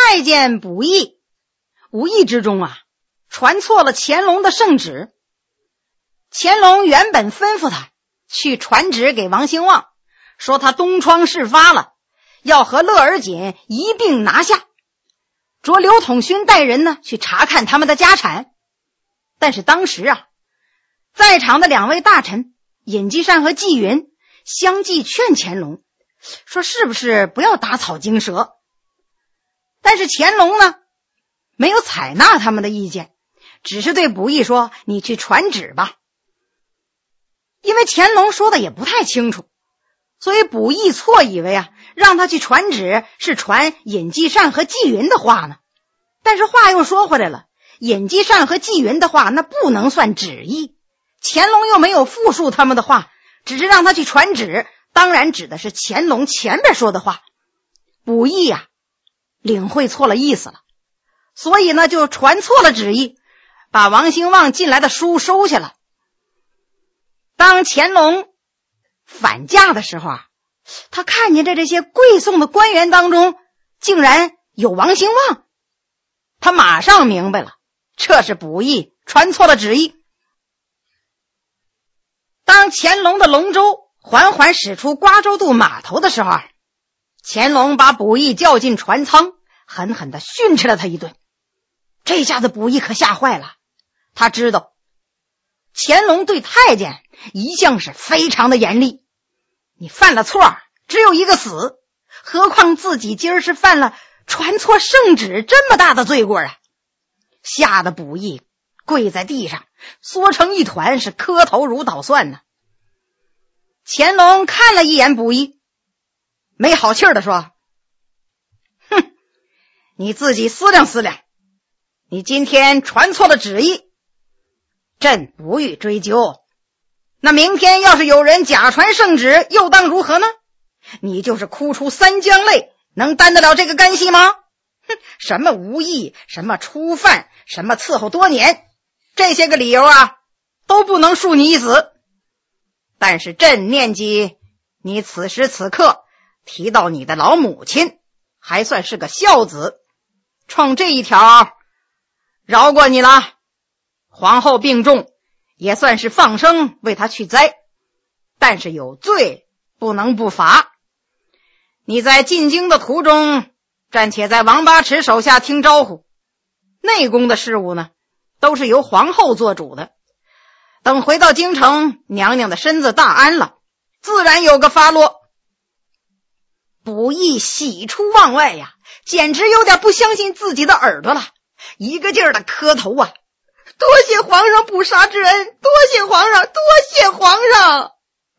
太监卜义无意之中传错了乾隆的圣旨。乾隆原本吩咐他去传旨给王兴旺，说他东窗事发了，要和乐而锦一并拿下，着刘统勋带人呢去查看他们的家产。但是当时在场的两位大臣尹继善和纪云相继劝乾隆说，是不是不要打草惊蛇。但是乾隆呢没有采纳他们的意见，只是对卜义说，你去传旨吧。因为乾隆说的也不太清楚，所以卜义错以为让他去传旨是传尹继善和纪云的话呢。但是话又说回来了，尹继善和纪云的话那不能算旨意，乾隆又没有复述他们的话，只是让他去传旨，当然指的是乾隆前边说的话。卜义领会错了意思了，所以呢就传错了旨意，把王兴旺进来的书收下了。当乾隆返驾的时候他看见这些跪送的官员当中竟然有王兴旺，他马上明白了，这是卜义传错了旨意。当乾隆的龙舟缓缓驶出瓜州渡码头的时候乾隆把卜义叫进船舱，狠狠地训斥了他一顿。这下子卜义可吓坏了，他知道乾隆对太监一向是非常的严厉，你犯了错只有一个死，何况自己今儿是犯了传错圣旨这么大的罪过吓得卜义跪在地上缩成一团，是磕头如捣蒜呢。乾隆看了一眼卜义，没好气儿地说，哼，你自己思量思量，你今天传错了旨意，朕不予追究，那明天要是有人假传圣旨，又当如何呢？你就是哭出三江泪，能担得了这个干系吗？哼，什么无义，什么初犯，什么伺候多年，这些个理由都不能恕你一死。但是朕念及你此时此刻提到你的老母亲，还算是个孝子，冲这一条饶过你了。皇后病重，也算是放生为她去灾，但是有罪不能不罚。你在进京的途中暂且在王八尺手下听招呼，内宫的事务呢都是由皇后做主的，等回到京城，娘娘的身子大安了，自然有个发落。卜义喜出望外简直有点不相信自己的耳朵了，一个劲儿的磕头多谢皇上不杀之恩，多谢皇上，多谢皇上。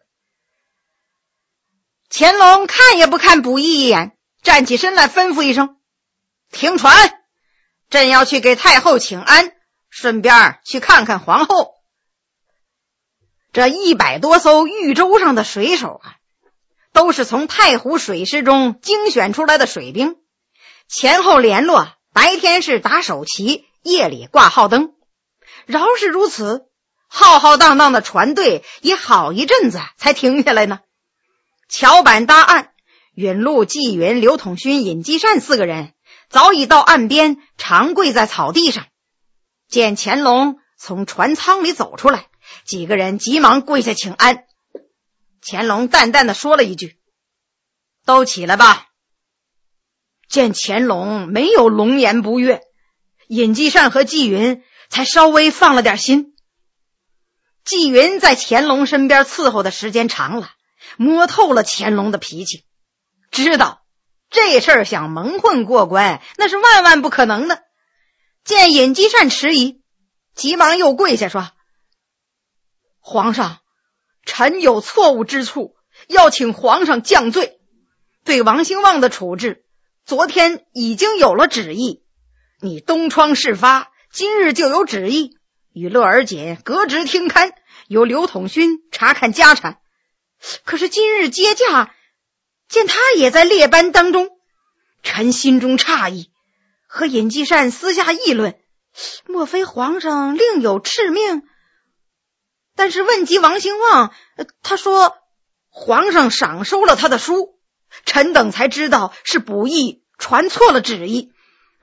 乾隆看也不看卜义一眼，站起身来吩咐一声，停船，朕要去给太后请安，顺便去看看皇后。这100多艘豫州上的水手都是从太湖水师中精选出来的水兵，前后联络，白天是打手旗，夜里挂号灯。饶是如此，浩浩荡荡的船队也好一阵子才停下来呢。桥板搭岸，允禄、纪云、刘统勋、尹继善4个人早已到岸边，长跪在草地上。见乾隆从船舱里走出来，几个人急忙跪下请安。乾隆淡淡的说了一句，都起来吧。见乾隆没有龙颜不悦，尹继善和纪云才稍微放了点心。纪云在乾隆身边伺候的时间长了，摸透了乾隆的脾气，知道这事儿想蒙混过关那是万万不可能的。见尹继善迟疑，急忙又跪下说，皇上，臣有错误之处，要请皇上降罪。对王兴旺的处置，昨天已经有了旨意，你东窗事发，今日就有旨意，与乐而锦革职听勘，由刘统勋查看家产。可是今日接驾，见他也在列班当中，臣心中诧异，和尹继善私下议论，莫非皇上另有敕命？但是问及王兴旺，他说皇上赏收了他的书，臣等才知道是卜义传错了旨意，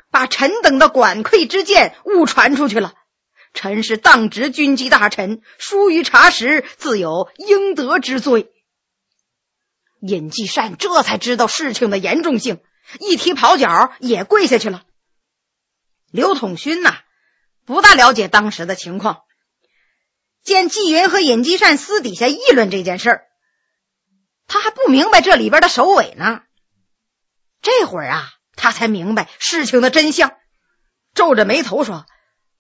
把臣等的管窥之见误传出去了。臣是当值军机大臣，疏于察识，自有应得之罪。尹继善这才知道事情的严重性，一提跑脚也跪下去了。刘统勋不大了解当时的情况，见纪云和尹继善私底下议论这件事儿，他还不明白这里边的首尾呢。这会儿他才明白事情的真相，皱着眉头说：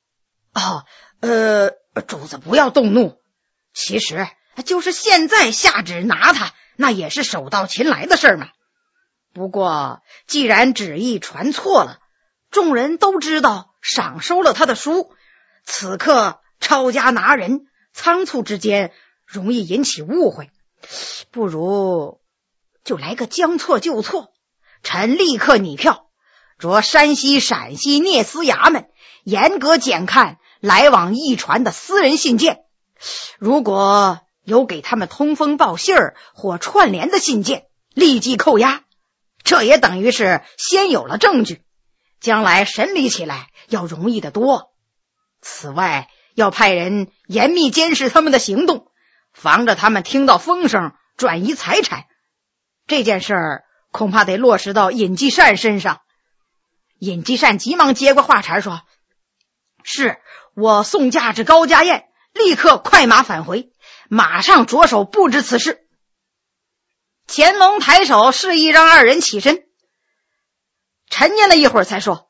主子不要动怒，其实就是现在下旨拿他，那也是手到擒来的事嘛。不过既然旨意传错了，众人都知道赏收了他的书，此刻抄家拿人，仓促之间容易引起误会，不如就来个将错就错。臣立刻拟票，着山西、陕西聂司衙门严格检看来往驿传的私人信件，如果有给他们通风报信儿或串联的信件，立即扣押。这也等于是先有了证据，将来审理起来要容易得多。此外，要派人严密监视他们的行动，防着他们听到风声转移财产。这件事儿恐怕得落实到尹继善身上。尹继善急忙接过话茬说：是，我送驾至高家宴，立刻快马返回，马上着手布置此事。乾隆抬手示意让二人起身，沉吟了一会儿才说：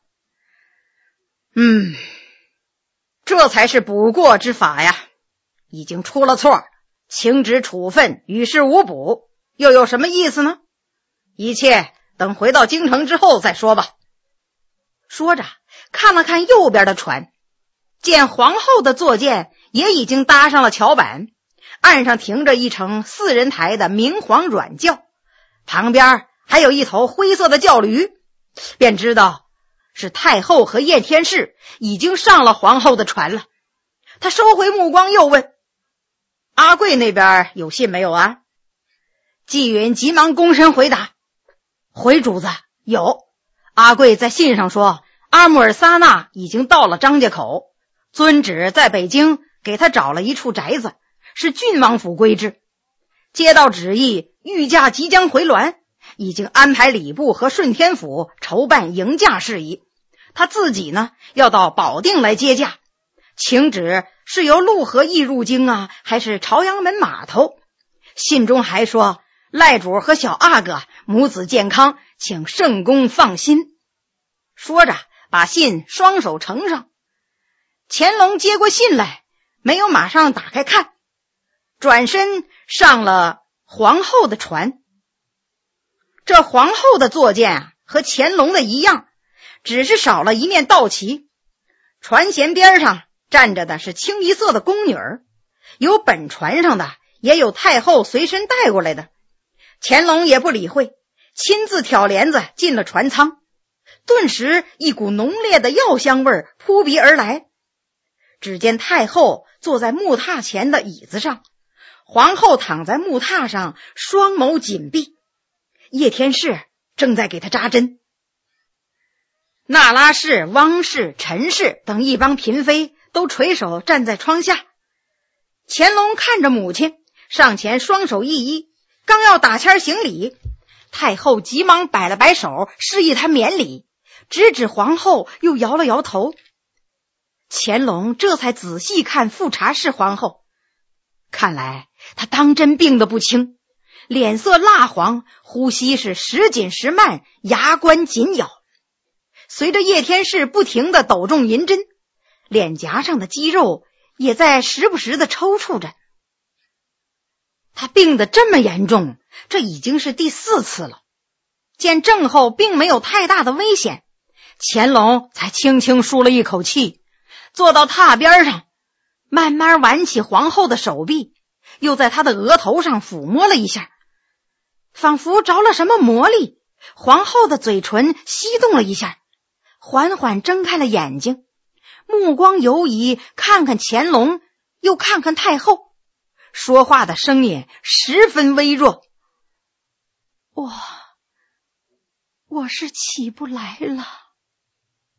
这才是补过之法呀，已经出了错，请旨处分，于事无补，又有什么意思呢？一切等回到京城之后再说吧。说着看了看右边的船，见皇后的坐舰也已经搭上了桥板，岸上停着一乘4人台的明黄软轿，旁边还有一头灰色的轿驴，便知道是太后和叶天士已经上了皇后的船了。他收回目光又问：阿贵那边有信没有啊？纪云急忙躬身回答：回主子，有。阿贵在信上说阿穆尔萨那已经到了张家口，遵旨在北京给他找了一处宅子，是郡王府规制。接到旨意，御驾即将回銮，已经安排礼部和顺天府筹办迎驾事宜。他自己呢，要到保定来接驾，请旨是由陆河驿入京还是朝阳门码头。信中还说赖主和小阿哥母子健康，请圣公放心。说着把信双手呈上。乾隆接过信来，没有马上打开看，转身上了皇后的船。这皇后的坐舰和乾隆的一样，只是少了一面道旗。船舷边上站着的是清一色的宫女儿，有本船上的，也有太后随身带过来的。乾隆也不理会，亲自挑帘子进了船舱。顿时一股浓烈的药香味扑鼻而来。只见太后坐在木榻前的椅子上，皇后躺在木榻上，双眸紧闭。叶天士正在给她扎针。那拉氏、汪氏、陈氏等一帮嫔妃都垂手站在窗下。乾隆看着母亲，上前双手一揖，刚要打签行礼，太后急忙摆了摆手，示意他免礼，直指皇后又摇了摇头。乾隆这才仔细看富察氏皇后，看来她当真病得不轻，脸色蜡黄，呼吸是时紧时慢，牙关紧咬。随着叶天士不停地抖动银针，脸颊上的肌肉也在时不时地抽搐着。她病得这么严重，这已经是第4次了。见郑后并没有太大的危险，乾隆才轻轻舒了一口气，坐到榻边上，慢慢挽起皇后的手臂，又在她的额头上抚摸了一下，仿佛着了什么魔力，皇后的嘴唇翕动了一下，缓缓睁开了眼睛，目光游移，看看乾隆，又看看太后，说话的声音十分微弱：我是起不来了。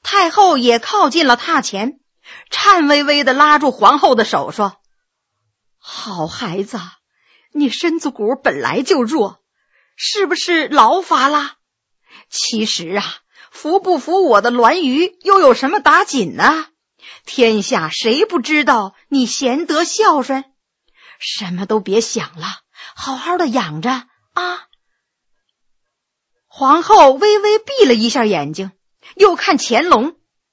太后也靠近了榻前，颤巍巍地拉住皇后的手说：好孩子，你身子骨本来就弱，是不是劳乏啦？其实啊，服不服我的銮舆又有什么打紧呢？天下谁不知道你贤德孝顺？什么都别想了，好好的养着啊。皇后微微闭了一下眼睛，又看乾隆。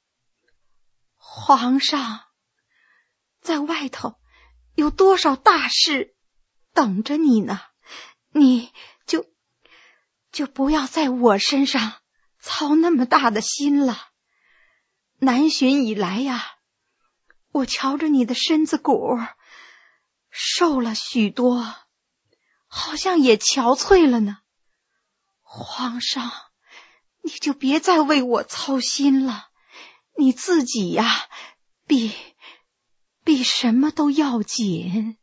皇上，在外头有多少大事等着你呢？你就不要在我身上操那么大的心了。南巡以来呀，我瞧着你的身子骨瘦了许多，好像也憔悴了呢。皇上，你就别再为我操心了，你自己呀，比什么都要紧。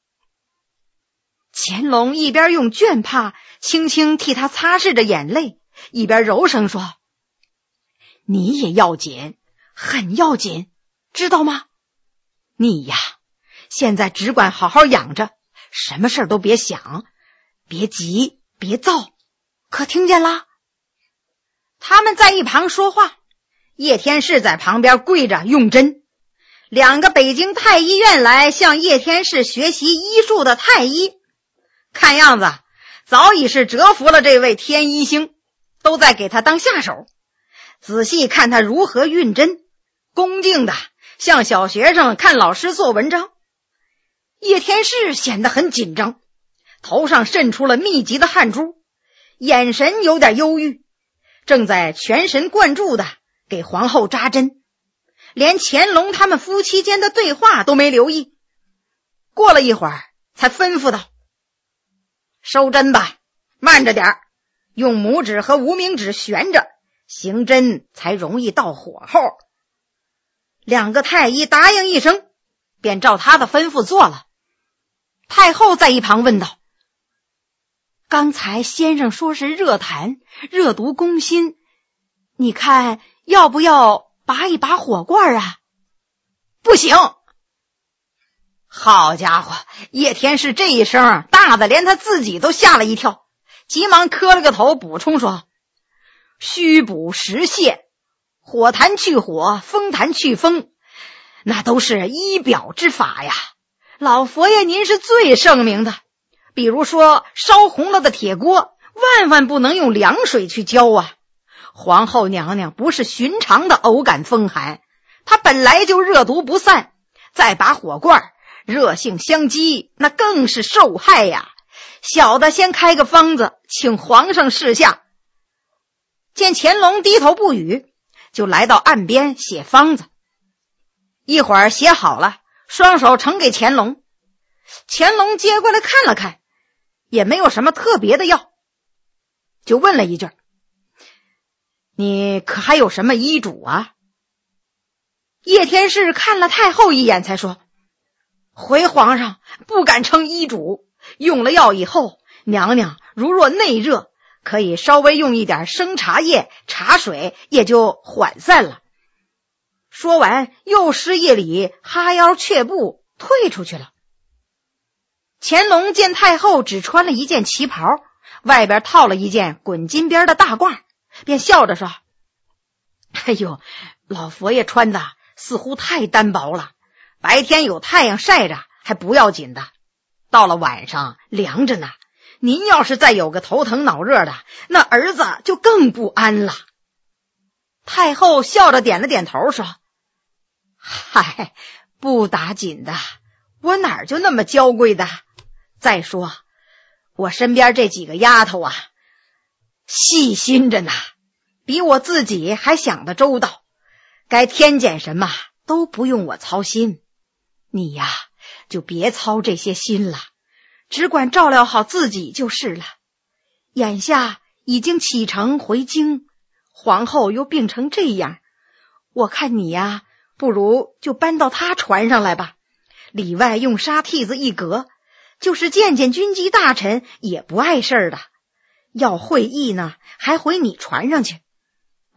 乾隆一边用绢帕轻轻替他擦拭着眼泪，一边柔声说：你也要紧，很要紧，知道吗？你呀，现在只管好好养着，什么事都别想，别急，别躁，可听见啦？他们在一旁说话，叶天士在旁边跪着用针。两个北京太医院来向叶天士学习医术的太医，看样子早已是折服了这位天医星，都在给他当下手。仔细看他如何运针，恭敬的像小学生看老师做文章。叶天士显得很紧张，头上渗出了密集的汗珠，眼神有点忧郁，正在全神贯注的给皇后扎针，连乾隆他们夫妻间的对话都没留意。过了一会儿才吩咐道：收针吧，慢着点儿，用拇指和无名指悬着，行针才容易到火候。两个太医答应一声，便照他的吩咐做了。太后在一旁问道：刚才先生说是热痰，热毒攻心，你看要不要拔一拔火罐啊？不行。好家伙，叶天士这一声大的连他自己都吓了一跳，急忙磕了个头补充说：虚补实泻，火痰去火，风痰去风，那都是医表之法呀，老佛爷您是最圣明的。比如说烧红了的铁锅，万万不能用凉水去浇啊。皇后娘娘不是寻常的偶感风寒，她本来就热毒不散，再把火罐，热性相激，那更是受害呀。小的先开个方子，请皇上示下。见乾隆低头不语，就来到岸边写方子。一会儿写好了，双手呈给乾隆。乾隆接过来看了看，也没有什么特别的药，就问了一句：你可还有什么医嘱啊？叶天士看了太后一眼才说：回皇上，不敢称医嘱，用了药以后，娘娘如若内热，可以稍微用一点生茶叶、茶水，也就缓散了。说完又施夜里哈腰却步退出去了。乾隆见太后只穿了一件旗袍，外边套了一件滚金边的大褂，便笑着说：哎呦，老佛爷穿的似乎太单薄了，白天有太阳晒着还不要紧的，到了晚上凉着呢，您要是再有个头疼脑热的，那儿子就更不安了。太后笑着点了点头说：嗨，不打紧的，我哪儿就那么娇贵的？再说我身边这几个丫头啊，细心着呢，比我自己还想得周到，该添减什么都不用我操心。你呀，就别操这些心了，只管照料好自己就是了。眼下已经启程回京，皇后又病成这样，我看你呀，不如就搬到他船上来吧，里外用纱屉子一隔，就是见见军机大臣也不碍事儿的。要会议呢，还回你船上去。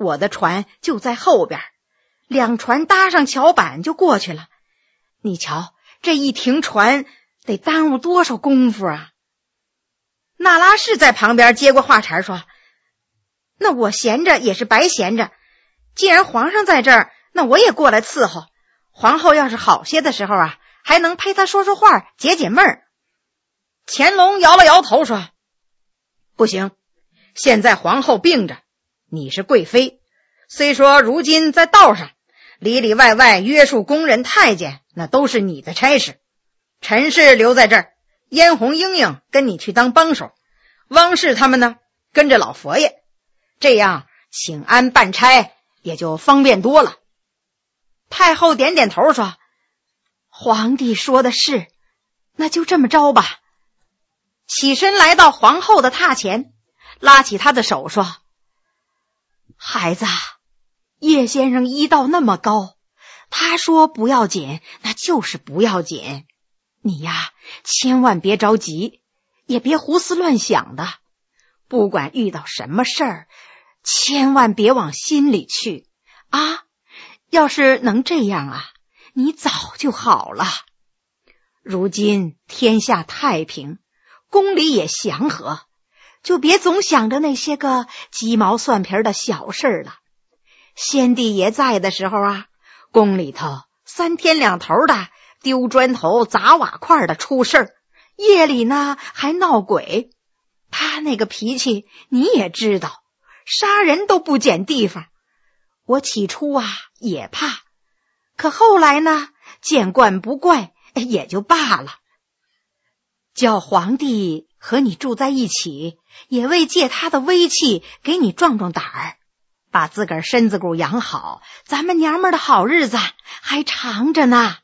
我的船就在后边，两船搭上桥板就过去了。你瞧，这一停船得耽误多少功夫啊！”那拉氏在旁边接过话茬说：“那我闲着也是白闲着，既然皇上在这儿，那我也过来伺候。皇后要是好些的时候啊，还能陪她说说话，解解闷儿。”乾隆摇了摇头说：“不行，现在皇后病着，你是贵妃，虽说如今在道上，里里外外约束宫人太监，那都是你的差事。陈氏留在这儿，嫣红、莺莺跟你去当帮手，汪氏他们呢跟着老佛爷，这样请安办差也就方便多了。”太后点点头说：“皇帝说的是，那就这么着吧。”起身来到皇后的榻前，拉起她的手说：“孩子，叶先生医道那么高，他说不要紧，那就是不要紧。你呀，千万别着急，也别胡思乱想的。不管遇到什么事儿，千万别往心里去啊！要是能这样啊，你早就好了。如今天下太平，宫里也祥和，就别总想着那些个鸡毛蒜皮的小事了。先帝爷在的时候啊，宫里头三天两头的丢砖头砸瓦块的出事儿，夜里呢还闹鬼。他那个脾气你也知道，杀人都不捡地方。我起初啊也怕，可后来呢见惯不怪，也就罢了。叫皇帝和你住在一起，也为借他的威气给你壮壮胆儿，把自个儿身子骨养好，咱们娘们的好日子还长着呢。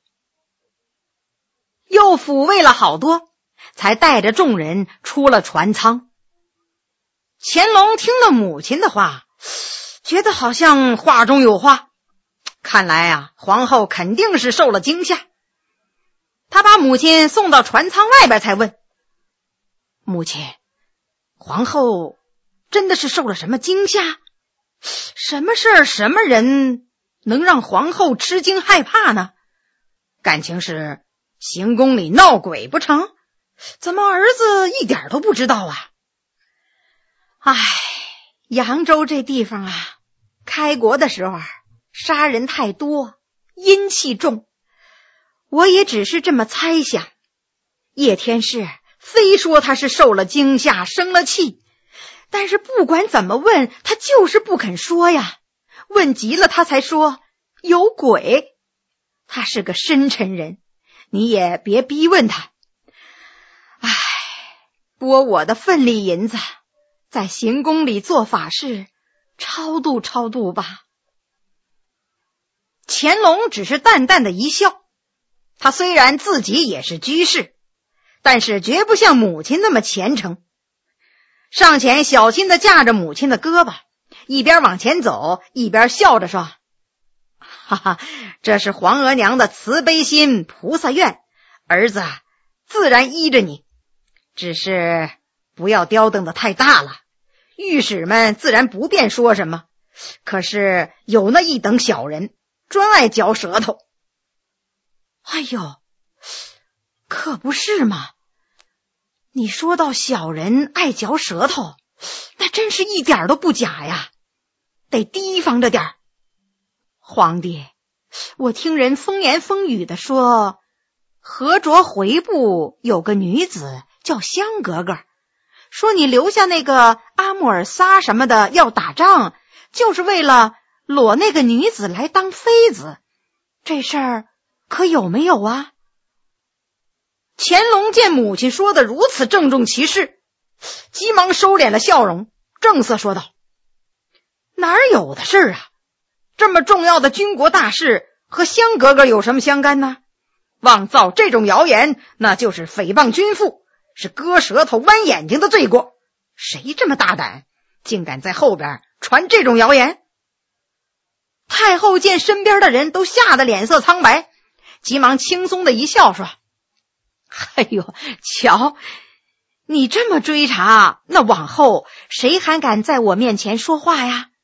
又抚慰了好多，才带着众人出了船舱。乾隆听了母亲的话，觉得好像话中有话，看来啊，皇后肯定是受了惊吓。他把母亲送到船舱外边，才问：“母亲，皇后真的是受了什么惊吓？什么事儿，什么人能让皇后吃惊害怕呢？感情是行宫里闹鬼不成？怎么儿子一点都不知道啊？”唉，扬州这地方啊，开国的时候啊，杀人太多，阴气重。我也只是这么猜想，叶天士非说他是受了惊吓，生了气，但是不管怎么问，他就是不肯说呀。问急了，他才说有鬼。他是个深沉人，你也别逼问他。唉，拨我的份里银子，在行宫里做法事，超度超度吧。乾隆只是淡淡的一笑，他虽然自己也是居士，但是绝不像母亲那么虔诚。上前小心地架着母亲的胳膊，一边往前走，一边笑着说：“哈哈，这是皇额娘的慈悲心菩萨愿，儿子自然依着你，只是不要刁登得太大了。御史们自然不便说什么，可是有那一等小人专爱嚼舌头。”哎呦，可不是嘛！你说到小人爱嚼舌头，那真是一点都不假呀，得提防着点儿。皇帝，我听人风言风语的说，河卓回部有个女子叫香格格，说你留下那个阿穆尔撒什么的要打仗，就是为了裸那个女子来当妃子，这事儿可有没有啊？乾隆见母亲说的如此郑重其事，急忙收敛了笑容，正色说道：“哪儿有的事儿啊？这么重要的军国大事和香格格有什么相干呢？妄造这种谣言，那就是诽谤君父，是割舌头剜眼睛的罪过。谁这么大胆，竟敢在后边传这种谣言？”太后见身边的人都吓得脸色苍白，急忙轻松的一笑说：“哎呦，瞧，你这么追查，那往后谁还敢在我面前说话呀？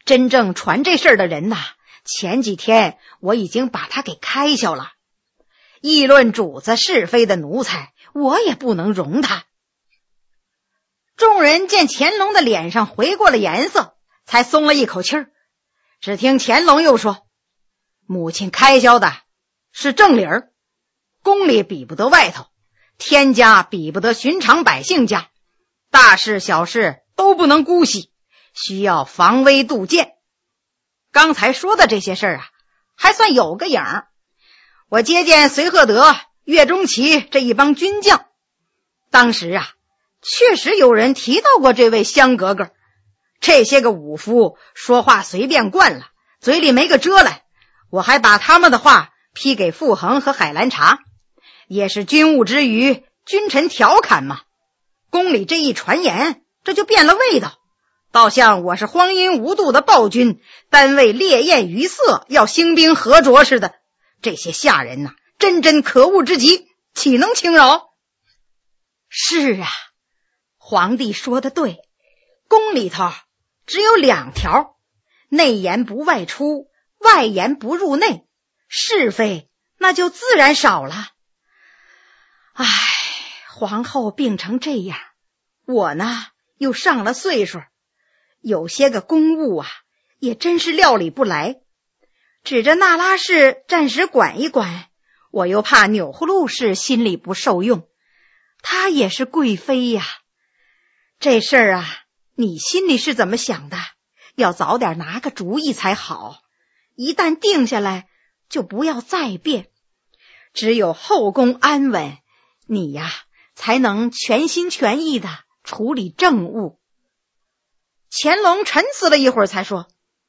真正传这事儿的人呐，前几天我已经把他给开销了。议论主子是非的奴才，我也不能容他。众人见乾隆的脸上回过了颜色，才松了一口气儿。只听乾隆又说，母亲开销的是正理儿，宫里比不得外头，天家比不得寻常百姓家，大事小事都不能姑息，需要防微杜渐。刚才说的这些事儿啊，还算有个影儿。我接见随鹤德、岳钟琪这一帮军将，当时啊，确实有人提到过这位香格格。这些个武夫说话随便惯了，嘴里没个遮拦，我还把他们的话批给傅恒和海兰察，也是军务之余，君臣调侃嘛。宫里这一传言，这就变了味道，倒像我是荒淫无度的暴君，单为烈焰余色要兴兵合着似的。这些下人呐，真真可恶之极，岂能轻饶？是啊，皇帝说的对，宫里头只有2条，内言不外出，外言不入内，是非那就自然少了。唉，皇后病成这样，我呢又上了岁数，有些个公务啊也真是料理不来。指着那拉氏暂时管一管，我又怕钮祜禄氏心里不受用，她也是贵妃呀。这事儿啊，你心里是怎么想的？要早点拿个主意才好，一旦定下来就不要再变。只有后宫安稳，你呀才能全心全意的处理政务。乾隆沉思了一会儿才说，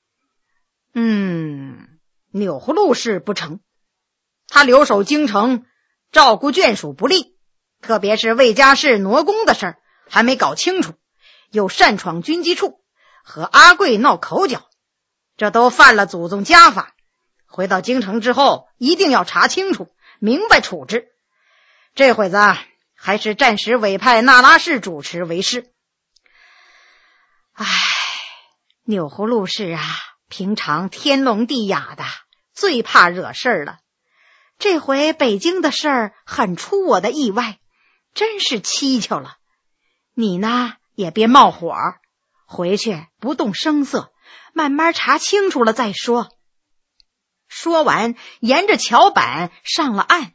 钮祜禄氏不成，他留守京城，照顾眷属不力，特别是魏家氏挪宫的事儿还没搞清楚，又擅闯军机处，和阿贵闹口角，这都犯了祖宗家法。回到京城之后，一定要查清楚，明白处置。这会子啊，还是暂时委派那拉氏主持为是。唉，钮祜禄氏啊，平常天聋地哑的，最怕惹事儿了。这回北京的事儿很出我的意外，真是蹊跷了。你呢，也别冒火，回去不动声色，慢慢查清楚了再说。说完，沿着桥板上了岸。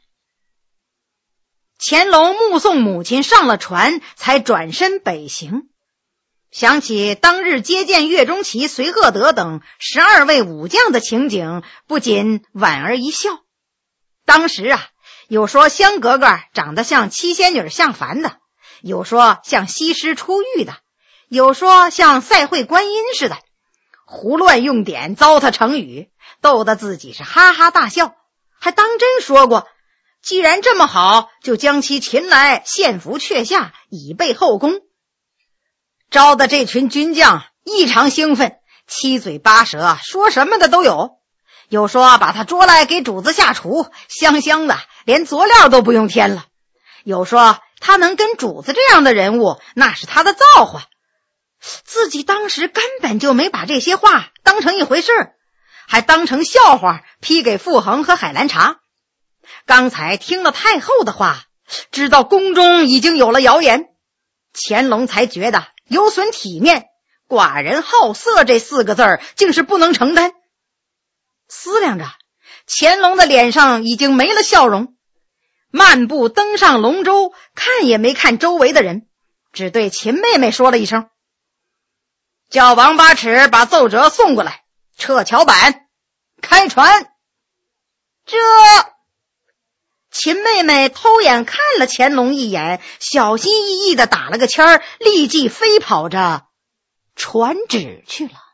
乾隆目送母亲上了船，才转身北行。想起当日接见岳钟琪、随鹤德等12位武将的情景，不禁莞尔一笑。当时啊，有说香格格长得像七仙女下凡的，有说像西施出狱的，有说像赛会观音似的，胡乱用典，糟蹋成语，逗得自己是哈哈大笑，还当真说过，既然这么好，就将其擒来献俘阙下，以备后宫。招的这群军将异常兴奋，七嘴八舌，说什么的都有。有说把他捉来给主子下厨，香香的，连佐料都不用添了。有说他能跟主子这样的人物，那是他的造化。自己当时根本就没把这些话当成一回事，还当成笑话批给傅恒和海兰察。刚才听了太后的话，知道宫中已经有了谣言，乾隆才觉得有损体面，寡人好色这4个字竟是不能承担。思量着，乾隆的脸上已经没了笑容，漫步登上龙舟，看也没看周围的人，只对秦妹妹说了一声，叫王八尺把奏折送过来，撤桥板，开船。这秦妹妹偷眼看了乾隆一眼，小心翼翼地打了个签儿，立即飞跑着传旨去了。